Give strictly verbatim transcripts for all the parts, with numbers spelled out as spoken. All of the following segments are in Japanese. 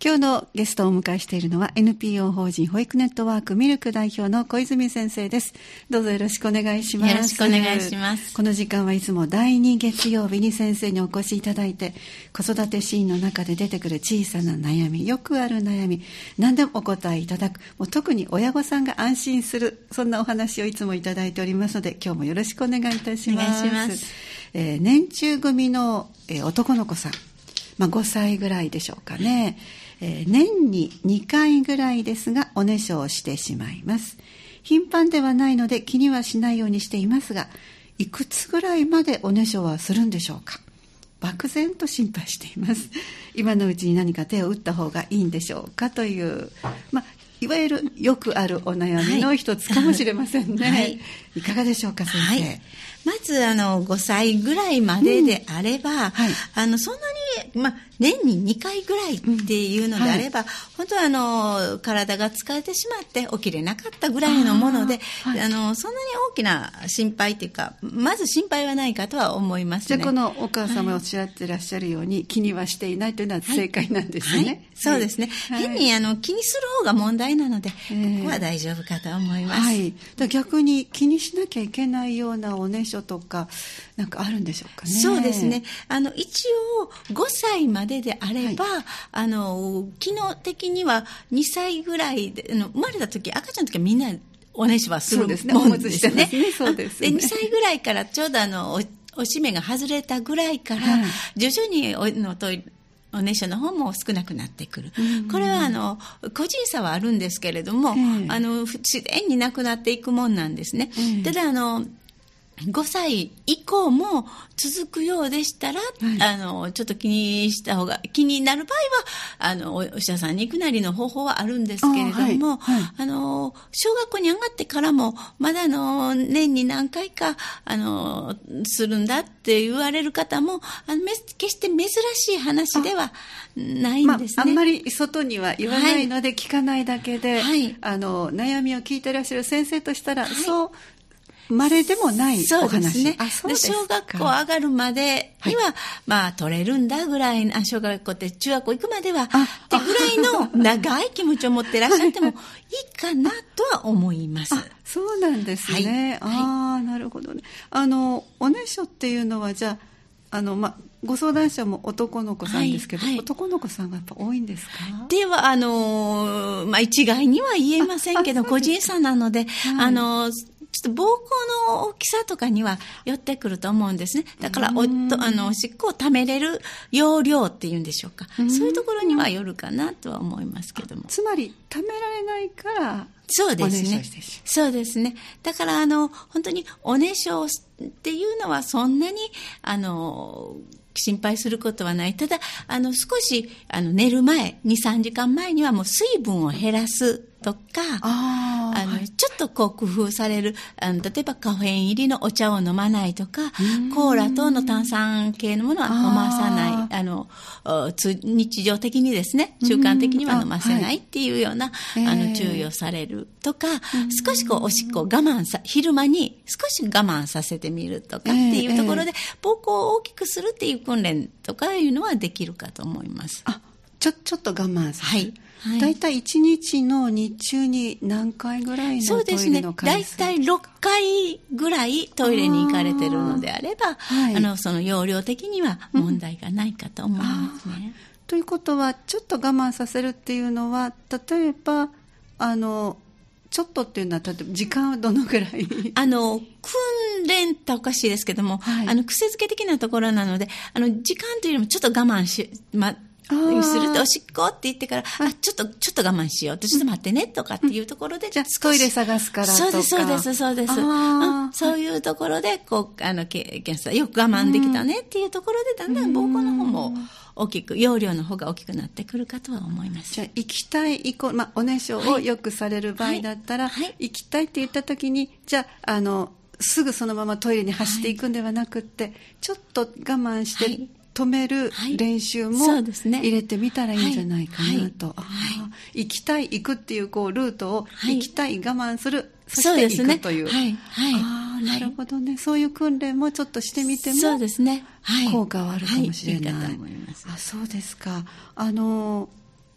今日のゲストをお迎えしているのは エヌピーオー 法人保育ネットワークミルク代表の小泉先生です。どうぞよろしくお願いします。 よろしくお願いします。 この時間はいつもだいに月曜日に先生にお越しいただいて、子育てシーンの中で出てくる小さな悩み、よくある悩み、何でもお答えいただく、もう特に親御さんが安心する、そんなお話をいつもいただいておりますので、今日もよろしくお願いいたします。 お願いします。 えー、年中組の、えー、男の子さん、まあ、ごさいぐらいでしょうかね。えー、年ににかいぐらいですがおねしょをしてしまいます。頻繁ではないので気にはしないようにしていますが、いくつぐらいまでおねしょはするんでしょうか。漠然と心配しています。今のうちに何か手を打った方がいいんでしょうかという、まあ、いわゆるよくあるお悩みの一つかもしれませんね。はい、いかがでしょうか先生。はい、 まずあのごさいぐらいまでであれば、うんはい、あのそんなに、ま、年ににかいぐらいっていうのであれば、うんはい、本当はあの体が疲れてしまって起きれなかったぐらいのもので、あ、はい、あのそんなに大きな心配というか、まず心配はないかとは思いますね。 じゃあこのお母様おっしゃってらっしゃるように、はい、気にはしていないというのは正解なんですね。はいはい、 そうですね、はい、変にあの気にする方が問題なので、えー、ここは大丈夫かと思います。 はい、だ逆に気にしなきゃいけないようなおねしょとかなんかあるんでしょうかね。 そうですね、あの一応ごさいまでであれば、はい、あの機能的にはにさいぐらいで、あの生まれた時赤ちゃんの時はみんなおねしはするもんですね。 そうですね。そうですね。 でにさいぐらいからちょうどあの お, おしめが外れたぐらいから、はい、徐々におのトイレおねしょの方も少なくなってくる。これはあの個人差はあるんですけれども、あの自然になくなっていくもんなんですね。ただあのごさい以降も続くようでしたら、はい、あのちょっと気にした方が気になる場合はあのお医者さんに行くなりの方法はあるんですけれども、あ、はいはい、あの小学校に上がってからもまだあの年に何回かあのするんだって言われる方もあの決して珍しい話ではないんですね。 まあ、あんまり外には言わないので、はい、聞かないだけで、はい、あの悩みを聞いていらっしゃる先生としたら、はい、そう稀でもないお話。そうですね。 あ、そうですか。小学校上がるまかには、はい、まあ取れるんだぐらい、あ、小学校って中学校行くまではってぐらいの長い気持ちを持ってらっしゃってもいいかなとは思います。 あ、そうなんですね。はい、ああ、なるほどね。あのおねしょっていうのはじゃああのまあご相談者も男の子さんですけど、はいはい、男の子さんがやっぱ多いんですか？ ではあのまあ一概には言えませんけど個人差なので、はい、あのちょっと膀胱の大きさとかには寄ってくると思うんですね。だからおっとあのおしっこをためれる容量っていうんでしょうか。うそういうところにはよるかなとは思いますけども。 つまりためられないからそうですね。そうですね。だからあの本当におねしょっていうのはそんなにあの心配することはない。ただあの少しあの寝る前 にさんじかんまえにはもう水分を減らすとか、ああの、はい、ちょっとこう工夫されるあの例えばカフェイン入りのお茶を飲まないとか、コーラ等の炭酸系のものは飲まさない、あの日常的にですね習慣的には飲ませないっていうような、はい、あの注意をされるとか、少しこうおしっこを我慢さ昼間に少し我慢させてみるとかっていうところで、膀胱を大きくするっていう訓練とかいうのはできるかと思います。 あ、ちょちょっと我慢させる。 はい。はい、 だいたいいちにちの日中に何回ぐらいのトイレの回数？そうですね。 だいたいろっかいぐらいトイレに行かれてるのであれば、あ、はい、あのその容量的には問題がないかと思いますね。 うん、ということはちょっと我慢させるっていうのは例えばあのちょっとっていうのは例えば時間はどのぐらい？ あの訓練っておかしいですけども、はい、あの癖づけ的なところなので、あの時間というよりもちょっと我慢しま。するとおしっこって言ってから、あ、ちょっとちょっと我慢しようと、ちょっと待ってねとかっていうところで、うん、 じゃあトイレ探すからとか。 そうですそうですそうです、うん、そういうところでこうあの検査よく我慢できたねっていうところで、だんだん膀胱の方も大きく容量の方が大きくなってくるかとは思います。 じゃあ行きたいイコ、まあ、おねしょをよくされる場合だったら、はいはい、行きたいって言った時にじゃああのすぐそのままトイレに走っていくんではなくって、はい、ちょっと我慢して、はい、止める練習も入れてみたらいいんじゃないかなと。はいはいはい、行きたい行くっていうこうルートを、はい、行きたい我慢する、そして行くという。はいはい、あ、なるほどね。そういう訓練もちょっとしてみてもそうですね、はい、 効果はあるかもしれない。 はい、いいかと思います。 あ、そうですか。あの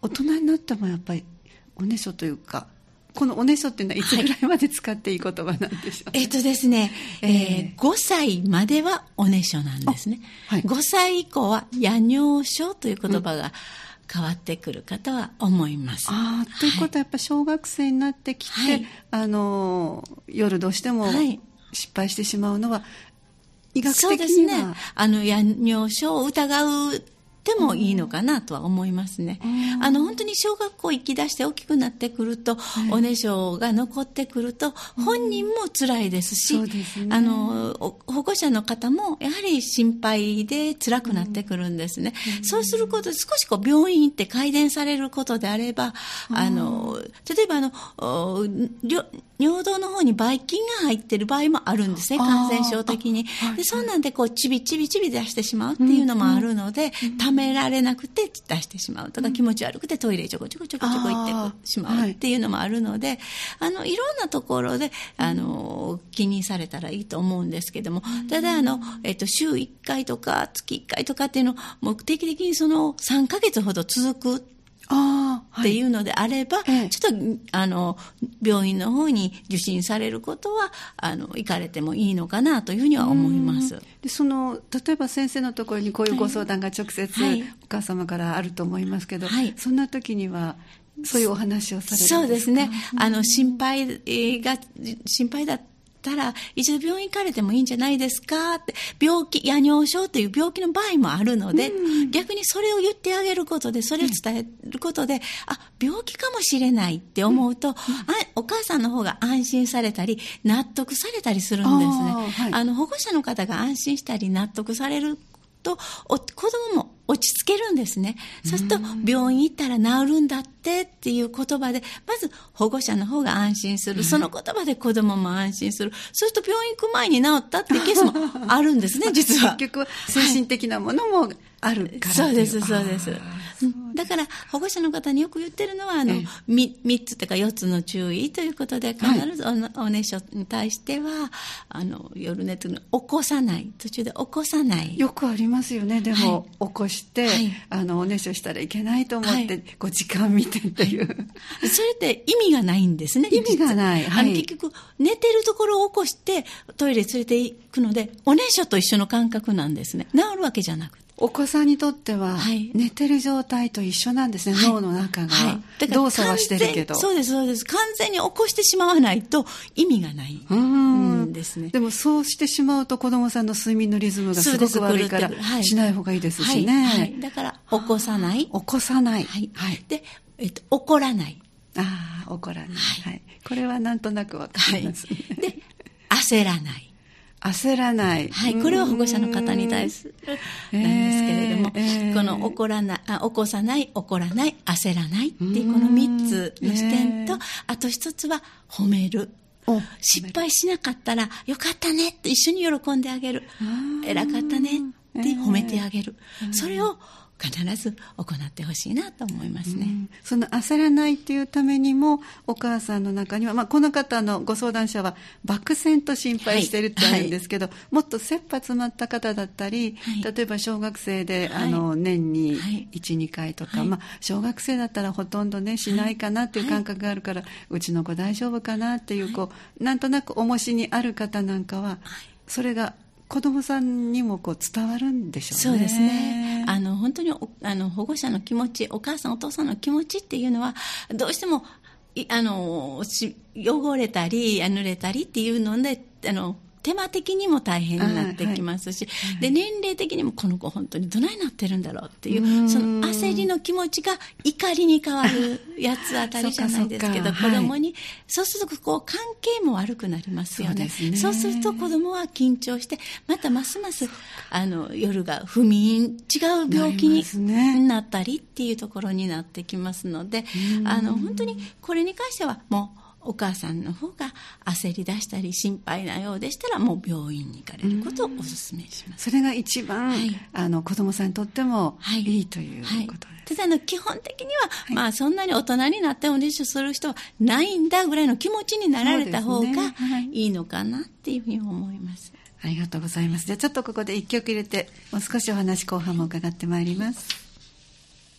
大人になってもやっぱりおねしょというか、このおねしょっていうのはいつぐらいまで使っていい言葉なんでしょう、ね。 えっとですね、えーえー、ごさいまではおねしょなんですね、はい、ごさい以降は夜尿症という言葉が変わってくるかとは思います。 うん、あということはやっぱ小学生になってきて、はい、あの夜どうしても失敗してしまうのは、医学的にはそうですね、 あの夜尿症を疑うでもいいのかなとは思いますね。あの本当に小学校行き出して大きくなってくると、はい、おねしょが残ってくると本人も辛いですし、うんですね、あの保護者の方もやはり心配で辛くなってくるんですね、うん、そうすることで少しこう病院行って改善されることであれば、あの例えばあの尿道の方にばい菌が入っている場合もあるんですね、感染症的に。でそうなんでこうちびちびちび出してしまうっていうのもあるので、うんうん、ためられなくて出してしまうとか、うん、気持ち悪くてトイレちょこちょこちょこちょこ行ってしまうっていうのもあるので、はい、あのいろんなところであの気にされたらいいと思うんですけども、ただあの、えっと、週いっかいとか月いっかいとかっていうのを目的的にそのさんかげつほど続くあっていうのであれば、はい、ちょっとあの病院の方に受診されることはあの行かれてもいいのかなというふうには思います。 でその例えば先生のところにこういうご相談が直接、はい、お母様からあると思いますけど、はい、そんな時にはそういうお話をされるんですか？ そうですね、あの心配が心配だたら一度病院行かれてもいいんじゃないですかって、病気夜尿症という病気の場合もあるので、うん、逆にそれを言ってあげることで、それを伝えることで、うん、あ病気かもしれないって思うと、うん、あお母さんの方が安心されたり納得されたりするんですね。あ、はい、あの保護者の方が安心したり納得されるとお子供も落ち着けるんですね。そうすると病院行ったら治るんだってっていう言葉でまず保護者の方が安心する、その言葉で子供も安心する、そうすると病院行く前に治ったっていうケースもあるんですね実は。 結局は精神的なものもあるから、 はい、そうですそうです。だから保護者の方によく言ってるのはあの、ええ、3, 3つとかよっつの注意ということで、必ず お,、はい、おねしょに対してはあの夜寝てるの起こさない、途中で起こさない、 よくありますよね。でも、はい、起こして、はい、あのおねしょしたらいけないと思って、はい、こう時間見てっていう、 はい、それって意味がないんですね。 意味がない、 はい、あの結局寝てるところを起こしてトイレ連れて行くのでおねしょと一緒の感覚なんですね。治るわけじゃなくて、 お子さんにとっては、はい、寝てる状態と一緒なんですね、はい、脳の中が、はい、だから動作はしてるけど、 そうですそうです、完全に起こしてしまわないと意味がないんですね。 でもそうしてしまうと子どもさんの睡眠のリズムがすごく悪いから、はい、しない方がいいですしね、はいはい、 だから起こさない、 起こさない、 はいはい、で、えっと、怒らない、 あ怒らない、はいはい、これはなんとなくわかりますね、 はい、で焦らない、 焦らない、 はい、これは保護者の方に対するなんですけれども、えーえー、この怒らない、あ、起こさない、怒らない、焦らないっていうこのみっつの視点と、えー、あと一つは褒める。失敗しなかったらよかったねって一緒に喜んであげる、偉かったねって褒めてあげる、えー、それを必ず行ってほしいなと思いますね、うん、 その焦らないっていうためにもお母さんの中には、まあ、この方のご相談者は漠然と心配してるってあるんですけど、はいはい、もっと切羽詰まった方だったり、はい、例えば小学生で、はい、あの年に いち,に 回とか、はい、まあ、小学生だったらほとんどねしないかなっていう感覚があるから、はい、うちの子大丈夫かなっていう、こうなんとなく重しにある方なんかはそれが子どもさんにもこう伝わるんでしょうね。 そうですね。あの本当にあの保護者の気持ち、お母さんお父さんの気持ちっていうのはどうしてもあの汚れたり濡れたりっていうのであの手間的にも大変になってきますし、はい、で年齢的にもこの子本当にどないなってるんだろうっていうその焦りの気持ちが怒りに変わるやつあたりじゃないですけど子供に、はい、そうするとこう関係も悪くなりますよね。 そうですね。そうすると子供は緊張してまたますますあの夜が不眠、違う病気になったりっていうところになってきますので、あの本当にこれに関してはもうお母さんの方が焦り出したり心配なようでしたらもう病院に行かれることをお勧めします。 それが一番、はい、あの子どもさんにとってもいいということです、はいはい、 ただの基本的には、はい、まあ、そんなに大人になっておねしょする人はないんだぐらいの気持ちになられた方がいいのかなっていうふうに思います。 ありがとうございます。じゃあちょっとここで一曲入れてもう少しお話後半も伺ってまいります。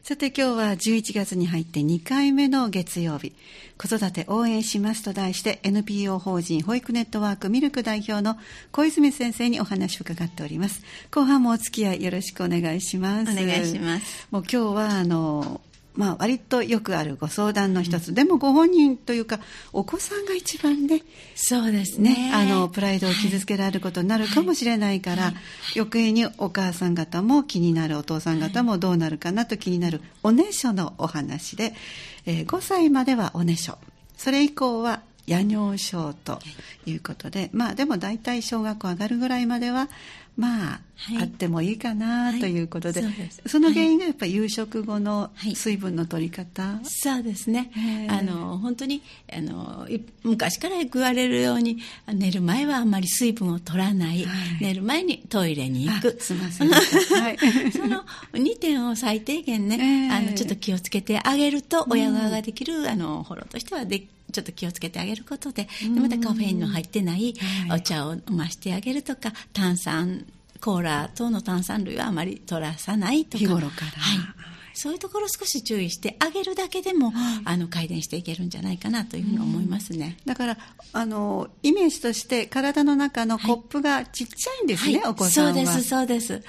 さて今日はじゅういちがつに入ってにかいめの月曜日、子育て応援しますと題して エヌピーオー 法人保育ネットワークミルク代表の小泉先生にお話を伺っております。後半もお付き合いよろしくお願いします。 お願いします。 もう今日はあのまあ、割とよくあるご相談の一つ、うん、でもご本人というかお子さんが一番ね、 そうですね、 ね、あのプライドを傷つけられることになるかもしれないから、はいはい、余計にお母さん方も気になる、お父さん方もどうなるかなと気になるおねしょのお話で、えー、ごさいまではおねしょ、それ以降は夜尿症ということで、まあでも大体小学校上がるぐらいまではまあ、はい、あってもいいかなということで、はい、 そ, その原因がやっぱり夕食後の水分の取り方、はい、 そうですね、あの本当にあの昔からよく言われるように寝る前はあんまり水分を取らない、はい、寝る前にトイレに行く、 すいません、はい、 そのにてんを最低限ね、えー、あのちょっと気をつけてあげると親側ができる、うん、あのフォローとしてはでちょっと気をつけてあげることで、でまたカフェインの入ってないお茶を増してあげるとか、炭酸コーラ等の炭酸類はあまり取らさないとか、 日頃から、 はい、そういうところを少し注意してあげるだけでも、はい、あの改善していけるんじゃないかなというふうに思いますね。 だからあのイメージとして体の中のコップがちっちゃいんですね、はい、お子さんは。 そうですそうです、はい、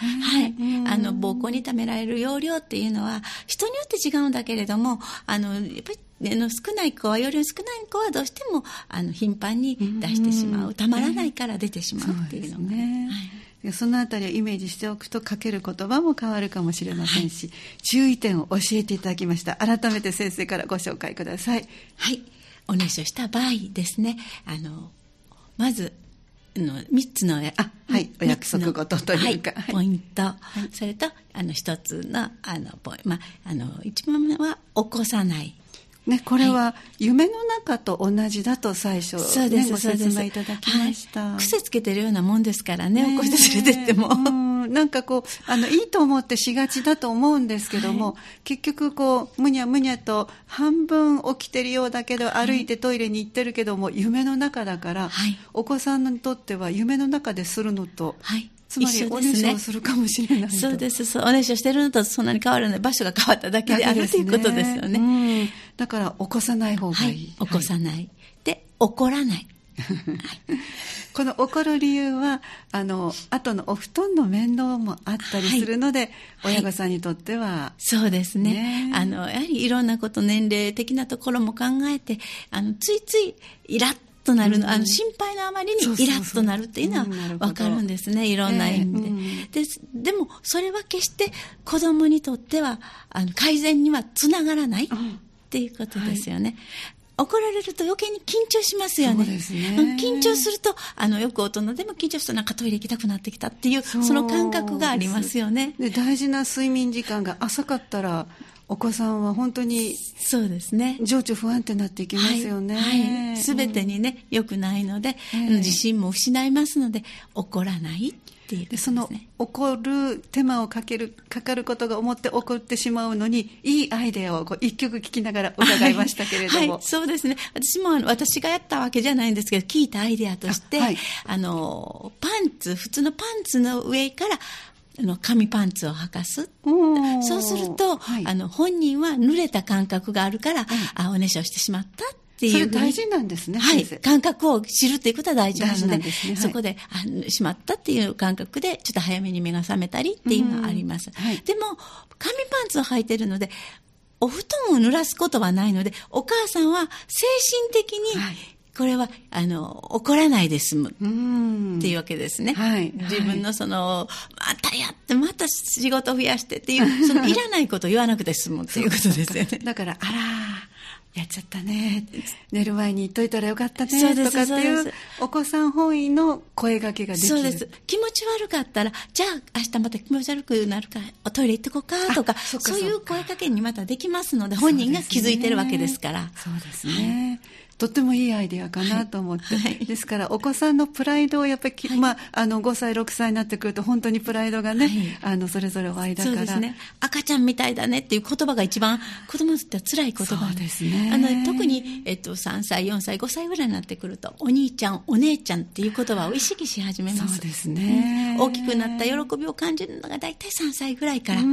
あの膀胱に溜められる容量っていうのは人によって違うんだけれども、あのやっぱりの少ない子はより少ない子はどうしてもあの頻繁に出してしまう、たまらないから出てしまうっていうのが、ね、 はい、そのあたりをイメージしておくとかける言葉も変わるかもしれませんし、はい、注意点を教えていただきました。改めて先生からご紹介ください。 はい、おねしょした場合ですね、あのまずのみっつの、 あ、はい、お約束事というか、 はい、ポイント、はい、それとあの一つのあのポイ、まあ、あの一番目は起こさないね、これは夢の中と同じだと最初、ね、 そうです、 ご説明いただきました、 はい、癖つけてるようなもんですからね、起こして連れてっても、 うん、なんかこうあのいいと思ってしがちだと思うんですけども、はい、結局こうむにゃむにゃと半分起きてるようだけど歩いてトイレに行ってるけども、はい、夢の中だから、はい、お子さんにとっては夢の中でするのと、はい、つまりおねしょをするかもしれないと。 そうです、そう、おねしょしてるのとそんなに変わらない、場所が変わっただけであるということですよね、うん、 だから起こさない方がいい、はい、 起こさない、はい、で怒らないこの怒る理由はあの後のお布団の面倒もあったりするので、はい、親御さんにとっては、はい、 そうですね、あのやはりいろんなこと、年齢的なところも考えて、あのついついイラッとなるの、うん、あの心配のあまりにイラッとなるっていうのは分かるんですね、いろんな意味で、えーうん、で, でもそれは決して子供にとってはあの改善にはつながらないっていうことですよね、はい、怒られると余計に緊張しますよね。 そうですね、 緊張するとあのよく大人でも緊張するとなんかトイレ行きたくなってきたっていうその感覚がありますよね。 で大事な睡眠時間が浅かったらお子さんは本当にそうですね、情緒不安定になっていきますよね。 はいはい、全てにね、うん、良くないので、えー、自信も失いますので怒らないっていう、ね、 でその怒る手間をかけるかかることが思って怒ってしまうのにいいアイデアをこう一曲聞きながら伺いましたけれども、はいはい、 そうですね、私も私がやったわけじゃないんですけど聞いたアイデアとして、あ、はい、あのパンツ普通のパンツの上からあの紙パンツを履かす。そうすると、はい、あの本人は濡れた感覚があるから、はい、あおねしょしてしまったっていう、 それ大事なんですね、 はい、感覚を知るということは大事なの で, なんです、ね、はい、 そこであしまったっていう感覚でちょっと早めに目が覚めたりっていうのはあります、はい、でも紙パンツを履いてるのでお布団を濡らすことはないので、お母さんは精神的に、はい、これはあの怒らないで済むっていうわけですね、はい、自分のそのまたやってまた仕事増やしてっていうそのいらないことを言わなくて済むっていうことですよね。 だからあらやっちゃったね、寝る前に言っといたらよかったねとかっていうお子さん本位の声掛けができる。 そうです。気持ち悪かったらじゃあ明日また気持ち悪くなるからおトイレ行ってこうかとか、そ, そういう声掛けにまたできますので、本人が気づいてるわけですから。 そうですね、はい、とってもいいアイデアかなと思って、はい、ですからお子さんのプライドをやっぱり、はい、まあ、あのごさいろくさいになってくると本当にプライドがね、はい、あのそれぞれお間から、そうですね、 赤ちゃんみたいだねっていう言葉が一番子供にとっては辛い言葉。 そうですね、 あの特に、えっと、さんさいよんさいごさいぐらいになってくるとお兄ちゃんお姉ちゃんっていう言葉を意識し始めます。 そうですね、 うん、大きくなった喜びを感じるのがだいたいさんさいぐらいから、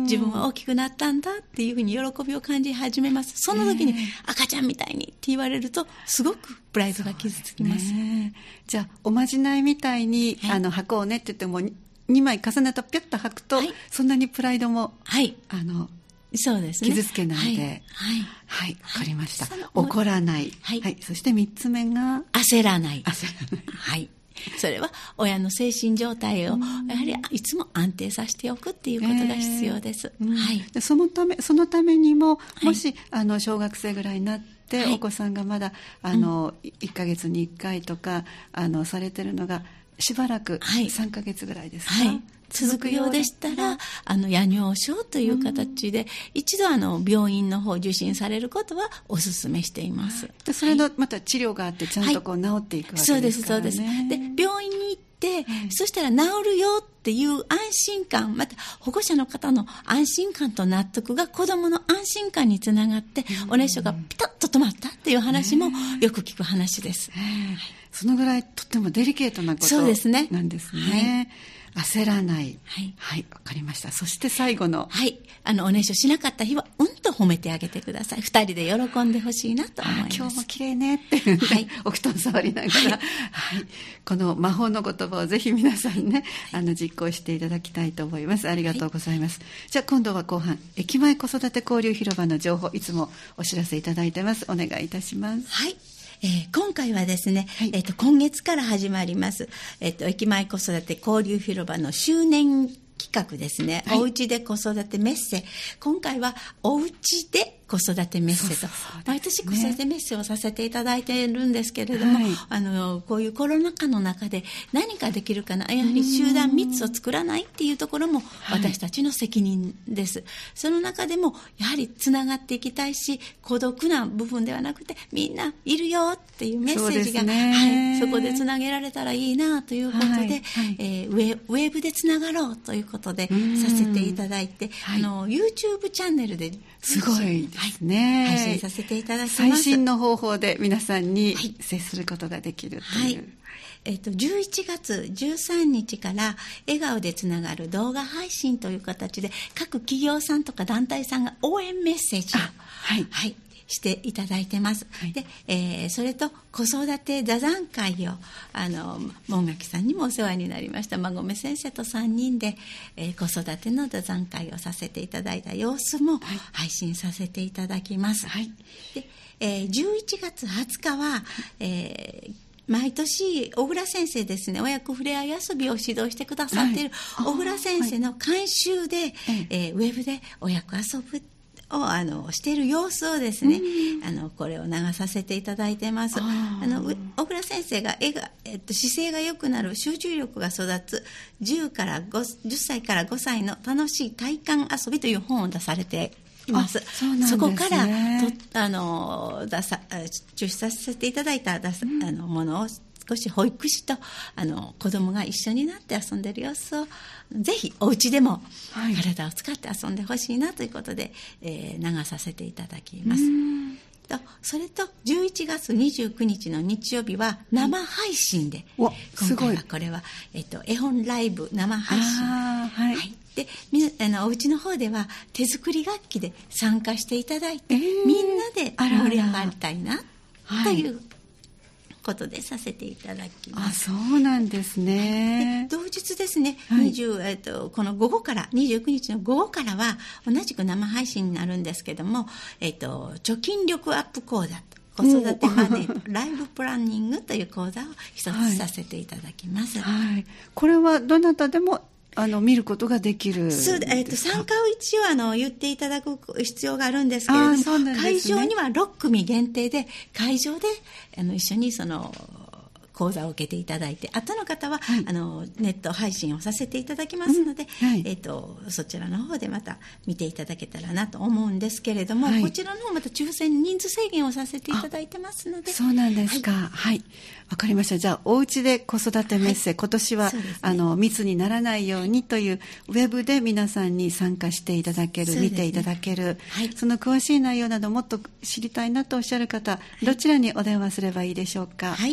自分は大きくなったんだっていうふうに喜びを感じ始めます。その時に、赤ちゃんみたいにって言われるとすごくプライドが傷つきます。 ね、じゃあおまじないみたいに、はい、あの履こうねって言ってもにまい重ねたピュッと履くと、はい、そんなにプライドも、はい、あのそうですね、 傷つけないで、はい、はい、わかりました。怒らない、はいはい、そしてみっつめが焦らない。 焦らない、 はい。それは親の精神状態をやはりいつも安定させておくっていうことが必要です。えーはい、 でそのためそのためにも、もし、はい、あの小学生ぐらいになって、はい、お子さんがまだあの、うん、いっかげつにいっかいとかあのされてるのがしばらくさんかげつぐらいですか、はいはい、 続くようでしたらあの夜尿症という形で、うん、一度あの病院の方受診されることはお勧めしています。 でそれのまた治療があってちゃんとこう治っていくわけですからね、はい、そうですそうです。 で病院に行って、はい、そしたら治るよっていう安心感、また保護者の方の安心感と納得が子どもの安心感につながって、うん、お熱傷がピタッと止まったっていう話もよく聞く話です。 はい、そのぐらいとってもデリケートなことなんですね。そうですね。はい、焦らない。はい。はい、わかりました。そして最後の。 はい。あの、おねしょしなかった日は、うんと褒めてあげてください。二人で喜んでほしいなと思います。 今日も綺麗ねって、はい、お布団触りながら、はい、はい。この魔法の言葉をぜひ皆さんね、あの、実行していただきたいと思います。ありがとうございます。はい、じゃあ、今度は後半、駅前子育て交流広場の情報、いつもお知らせいただいてます。お願いいたします。 はい。えー、今回はですね、はい、えーと、今月から始まります、えーと、駅前子育て交流広場の周年企画ですね、はい、おうちで子育てメッセ。今回はおうちで子育てメッセと、毎年子育てメッセをさせていただいているんですけれども、はい、あのこういうコロナ禍の中で何かできるかな、やはり集団密を作らないっていうところも私たちの責任です、はい、その中でもやはりつながっていきたいし、孤独な部分ではなくてみんないるよっていうメッセージが そ,、ねはい、そこでつなげられたらいいなということで、はいはいえー、ウェ、ウェブでつながろうということでさせていただいて、はい、あの YouTube チャンネルですごいですね、 はい、配信させていただきます。 最新の方法で皆さんに接することができるという、はいはいえー、とじゅういちがつじゅうさんにちから笑顔でつながる動画配信という形で各企業さんとか団体さんが応援メッセージを、はいはい、していただいてます、はいでえー、それと子育て座談会をあの門垣さんにもお世話になりました孫目先生とさんにんで、えー、子育ての座談会をさせていただいた様子も配信させていただきます、はいでえー、じゅういちがつはつかは、えー毎年小倉先生ですね、親子ふれあい遊びを指導してくださっている小倉先生の監修で、はいえー、ウェブで親子遊ぶをあのしている様子をですね、あのこれを流させていただいてます。ああの小倉先生が絵が、えっと、姿勢が良くなる、集中力が育つじゅうからごじゅっさいからごさいの楽しい体感遊びという本を出されています。 そ, うなんですね、そこからとあの出さ抽出させていただいた出さ、うん、あのものを少し保育士とあの子供が一緒になって遊んでいる様子をぜひお家でも体を使って遊んでほしいなということで、はいえー、流させていただきます。とそれとじゅういちがつにじゅうくにちの日曜日は生配信で、うん、今回はこれは、えっと、絵本ライブ生配信、はいはい、でみあのお家の方では手作り楽器で参加していただいて、えー、みんなで盛り上がりたいなということでさせていただきます。 あ、そうなんですね。 で同日ですね、はいにじゅうえー、とこの午後からにじゅうくにちの午後からは同じく生配信になるんですけども、えー、と貯金力アップ講座子育てマネーライフプランニングという講座を一つさせていただきます、はいはい、これはどなたでもあの見ることができるそう、えー、と参加を一応あの言っていただく必要があるんですけれども、そうなんですね、会場にはろっくみ限定で会場であの一緒にその講座を受けていただいて、後の方は、はい、あのネット配信をさせていただきますので、うんはいえー、とそちらの方でまた見ていただけたらなと思うんですけれども、はい、こちらの方また抽選人数制限をさせていただいてますので。 そうなんですか。はい、はい、わかりました。じゃあお家で子育てメッセ、はい、今年は、ね、あの密にならないようにというウェブで皆さんに参加していただける、ね、見ていただける、はい、その詳しい内容などもっと知りたいなとおっしゃる方、はい、どちらにお電話すればいいでしょうか。 はい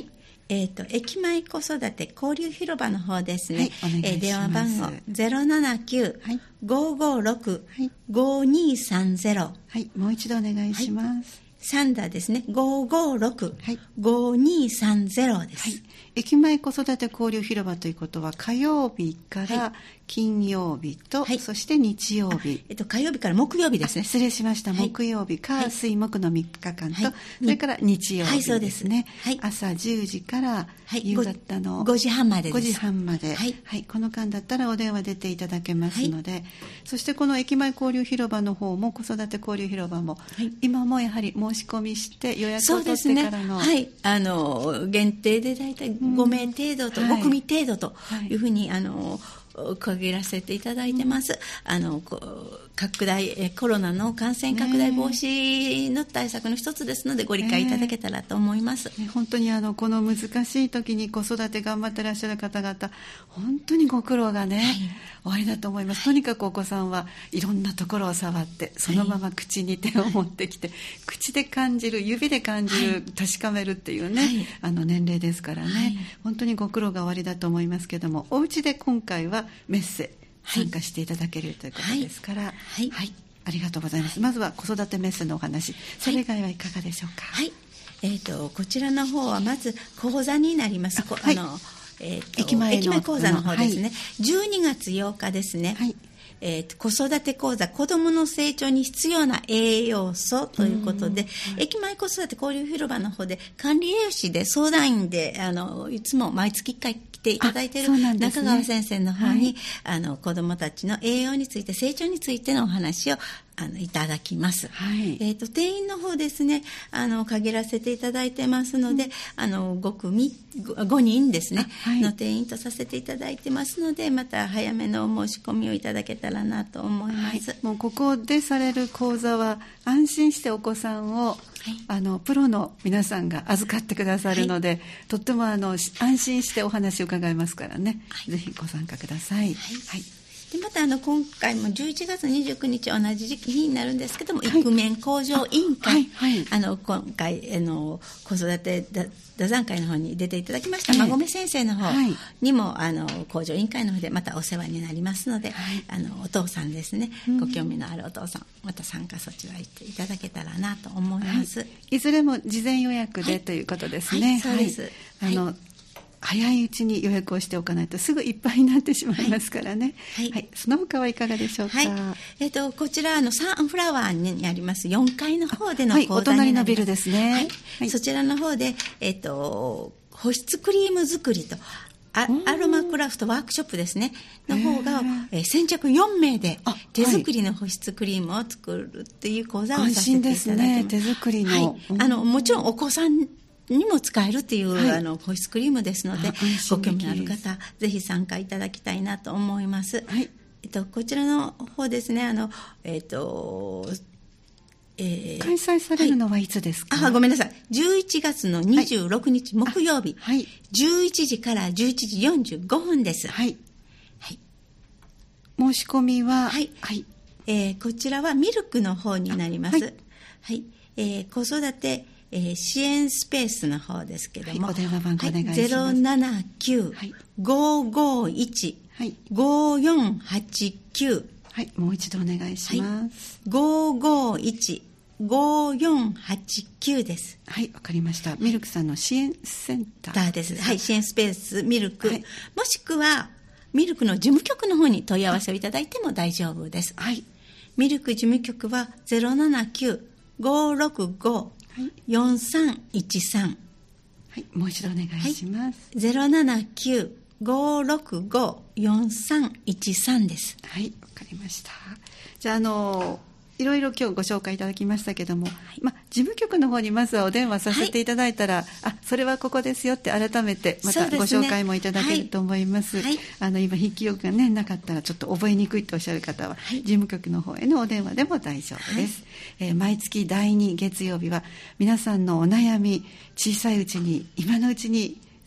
えー、と駅前子育て交流広場の方ですね、 はい、お願いします。 えー、電話番号 ゼロななきゅう ごーごーろく ごーにーさんゼロ、 はい、もう一度お願いします。はい、 サンダーですね、ごーごーろく ごーにーさんゼロです。 はい、駅前子育て交流広場ということは火曜日から金曜日と、はい、そして日曜日、 えっと、火曜日から木曜日ですね。 失礼しました。木曜日か、はい、水木のみっかかんと、はい、それから日曜日ですね、はい、そうです。朝じゅうじから夕方のごじはんまでです。 ごじはんまで、はいはい、この間だったらお電話出ていただけますので、はい、そしてこの駅前交流広場の方も子育て交流広場も、はい、今もやはり申し込みして予約を取ってからの、 そうですね、はい、あの限定でだいたいごめい程度と、うん、ごくみ程度というふうに、はい、あの限らせていただいてます。うん、あの拡大コロナの感染拡大防止の対策の一つですので、ご理解いただけたらと思います。 ね、本当にあのこの難しい時に子育て頑張ってらっしゃる方々、本当にご苦労がね、はい、おありだと思います。とにかくお子さんはいろんなところを触ってそのまま口に手を持ってきて、はい、口で感じる、指で感じる、はい、確かめるっていうね、はい、あの年齢ですからね、はい、本当にご苦労がおありだと思いますけども、お家で今回はメッセ参加していただけるということですから、はいはいはい、ありがとうございます。はい、まずは子育てメッセのお話、それ以外はいかがでしょうか。 はい、えー、とこちらの方はまず講座になります。あ、はい、あのえー、と駅前の駅前講座の方ですね、はい、じゅうにがつようかですね、はい、えー、と子育て講座、子どもの成長に必要な栄養素ということで、はい、駅前子育て交流広場の方で管理栄養士で相談員であのいつも毎月いっかい来ていただいている中川先生の方に、はい、あの子どもたちの栄養について、成長についてのお話をあのいただきます。はい、えー、と定員の方ですね、あの限らせていただいてますので、うん、あのご組ごにんですね、はい、の定員とさせていただいてますので、また早めのお申し込みをいただけたらなと思います。はい、 もうここでされる講座は安心してお子さんを、はい、あのプロの皆さんが預かってくださるので、はい、とってもあの安心してお話を伺いますからね、はい、ぜひご参加ください。はい、はい、 でまたあの今回もじゅういちがつにじゅうくにち同じ時期になるんですけども、はい、イクメン向上委員会、あ、はいはい、あの今回あの子育て座談会の方に出ていただきました、はい、孫目先生の方にも、はい、あの向上委員会の方でまたお世話になりますので、はい、あのお父さんですね、うん、ご興味のあるお父さんまた参加そちら行っていただけたらなと思います。はい、 いずれも事前予約で、はい、ということですね。はい、 そうです。 はい、あの、はい、早いうちに予約をしておかないとすぐいっぱいになってしまいますからね。はいはいはい、その他はいかがでしょうか。はい、 えー、とこちらのサンフラワーにありますよんかいの方での講座になります。はい、お隣のビルですね。 はいはい、そちらの方で、えー、と保湿クリーム作りとアロマクラフトワークショップですねの方が、えー、先着よんめいで手作りの保湿クリームを作るっていう講座をさせていただきます。 安心ですね、手作りの、はい、 あのもちろんお子さんにも使えるっていう、はい、あの保湿クリームですので、ご興味のある方ぜひ参加いただきたいなと思います。はい、えっと、こちらの方ですね、あの、えっとえー、開催されるのはいつですか。 あ、ごめんなさい、じゅういちがつのにじゅうろくにち、はい、木曜日、はい、じゅういちじからじゅういちじよんじゅうごふんです。はい、 はい、申し込みは、 はいはい、えー、こちらはミルクの方になります。はい、はい、えー、子育てえー、支援スペースの方ですけども、 はい、お電話番号お願いします。 ゼロななきゅう ごーごーいち ごーよんはちきゅう、 はい、もう一度お願いします。 はい、ごーごーいち ごーよんはちきゅうです。 はい、わかりました。ミルクさんの支援センターです。はい、支援スペースミルク、はい、もしくはミルクの事務局の方に問い合わせをいただいても大丈夫です。はい、ミルク事務局は ゼロななきゅう ごーろくごよんさんいちさん、 はい、もう一度お願いします。 はい、ゼロななきゅう ごーろくごよんさんいちさんです。 はい、わかりました。じゃあ、あのいろいろ今日ご紹介いただきましたけども、はい、ま、事務局の方にまずはお電話させていただいたら、はい、あ、それはここですよって改めてまたご紹介もいただけると思います。はい、あの今筆記用具が、ね、なかったらちょっと覚えにくいとおっしゃる方は、はい、事務局の方へのお電話でも大丈夫です。はい、えー、毎月だいに月曜日は皆さんのお悩み、小さいうちに今のうちに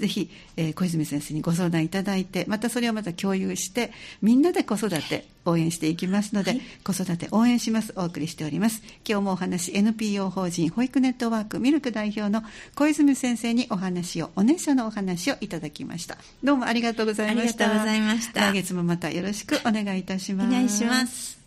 ぜひ、えー、小泉先生にご相談いただいて、またそれをまた共有してみんなで子育て応援していきますので、はい、子育て応援しますお送りしております。今日もお話 エヌピーオー 法人保育ネットワークミルク代表の小泉先生にお話をおねしょのお話をいただきました。どうもありがとうございました。 ありがとうございました。 来月もまたよろしくお願いいたします。 お願いします。